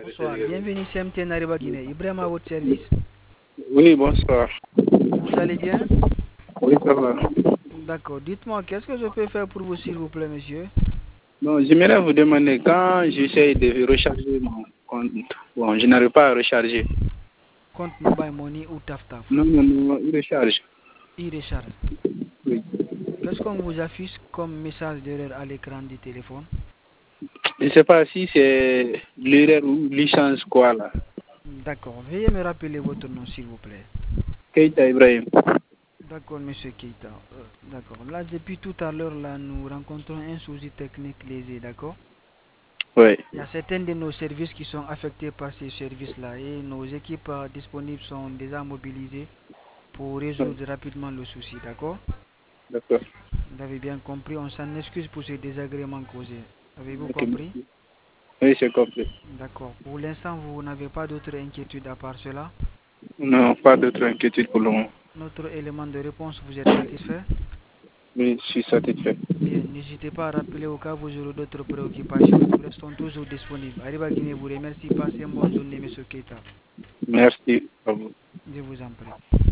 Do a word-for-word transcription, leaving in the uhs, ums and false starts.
Bonsoir, bienvenue C M T Nariba Guinée. Ibrahim à votre service. Oui, bonsoir. Vous allez bien? Oui, ça va. D'accord. Dites-moi, qu'est-ce que je peux faire pour vous, s'il vous plaît, monsieur? Non, j'aimerais vous demander, quand j'essaie de recharger mon compte, bon, je n'arrive pas à recharger. Compte Mobile Money ou Taf Taf? Non, non, non, il recharge. Il recharge. Oui. Qu'est-ce qu'on vous affiche comme message d'erreur à l'écran du téléphone? Je ne sais pas si c'est l'erreur ou licence quoi là. D'accord. Veuillez me rappeler votre nom, s'il vous plaît. Keita Ibrahim. D'accord, monsieur Keita. Euh, d'accord. Là, depuis tout à l'heure, là, nous rencontrons un souci technique lésé, d'accord? Oui. Il y a certains de nos services qui sont affectés par ces services-là et nos équipes euh, disponibles sont déjà mobilisées pour résoudre rapidement le souci, d'accord? D'accord. Vous avez bien compris, on s'en excuse pour ces désagréments causés. Avez-vous Ok, compris? merci. Oui, c'est compris. D'accord. Pour l'instant, vous n'avez pas d'autres inquiétudes à part cela? Non, pas d'autre inquiétude pour le moment. Notre élément de réponse, vous êtes satisfait? Oui, je suis satisfait. Bien, n'hésitez pas à rappeler au cas où vous aurez d'autres préoccupations. Nous restons toujours disponibles. Arriba Guinée vous remercie. Passez une bonne journée, monsieur Keita. Merci à vous. Je vous en prie.